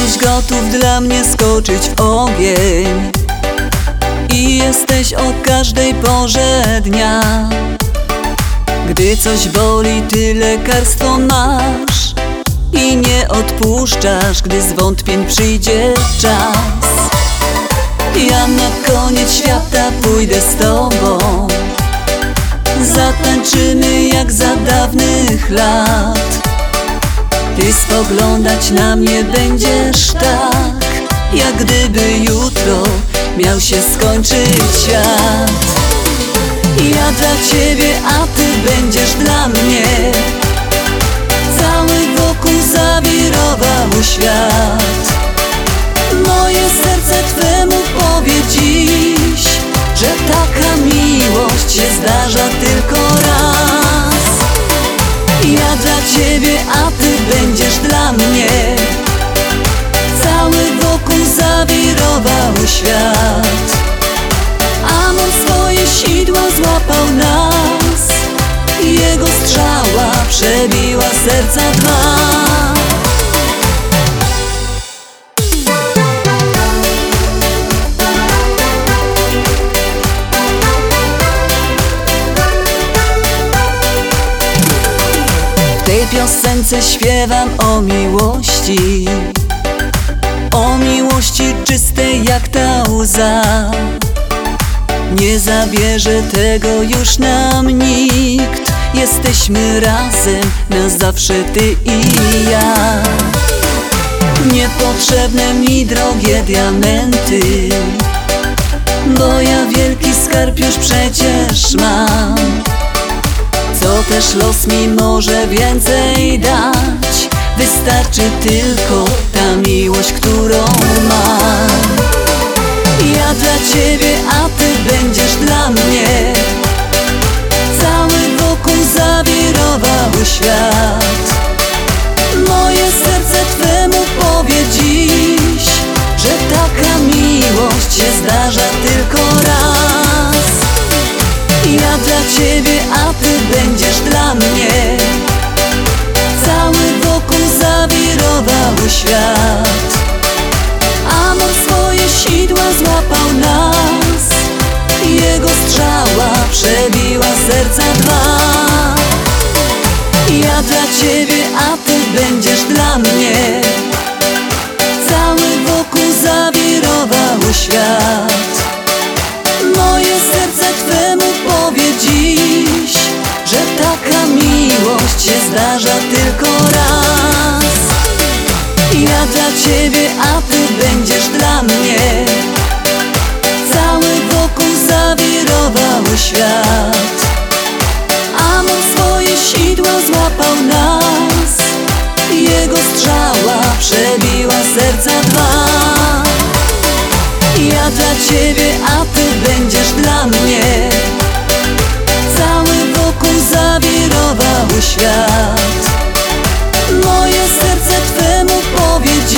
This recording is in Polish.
Jesteś gotów dla mnie skoczyć w ogień i jesteś o każdej porze dnia. Gdy coś boli, ty lekarstwo masz i nie odpuszczasz, gdy zwątpień przyjdzie czas. Ja na koniec świata pójdę z tobą, zatańczymy jak za dawnych lat. Ty spoglądać na mnie będziesz tak, jak gdyby jutro miał się skończyć świat. Ja dla ciebie, a ty będziesz dla mnie. Cały wokół zawirował świat. Moje serce twemu powie dziś, że taka miłość się zdarza tylko raz. Ja dla ciebie, a ty będziesz dla mnie. Cały wokół zawirował świat. Amor swoje sidła złapał nas, jego strzała przebiła serca dwa. W tej piosence śpiewam o miłości, o miłości czystej jak ta łza. Nie zabierze tego już nam nikt. Jesteśmy razem na zawsze, ty i ja. Niepotrzebne mi drogie diamenty, bo ja wielki skarb już przecież mam. Co też los mi może więcej dać, wystarczy tylko ta miłość, którą mam. Ja dla ciebie, a ty będziesz dla mnie. Cały wokół zawirował świat. Moje serce twemu powie dziś, że taka miłość się zdarza tylko raz. Ja dla ciebie, a ty będziesz dla mnie. Cały wokół zawirował świat. Amor swoje sidła złapał nas, jego strzała przebiła serca dwa. Ja dla ciebie, a ty będziesz dla mnie. Cały wokół zawirował świat. Moje serce twemu powie dziś, że taka miłość się zdarza tylko raz. Ja dla ciebie, a ty będziesz dla mnie. Cały wokół zawirował świat. Amor swoje sidła złapał nas, jego strzała przebiła serca dwa. Ja dla ciebie, a ty będziesz dla mnie. Cały wokół zawirował świat. Moje serce twemu powie dziś,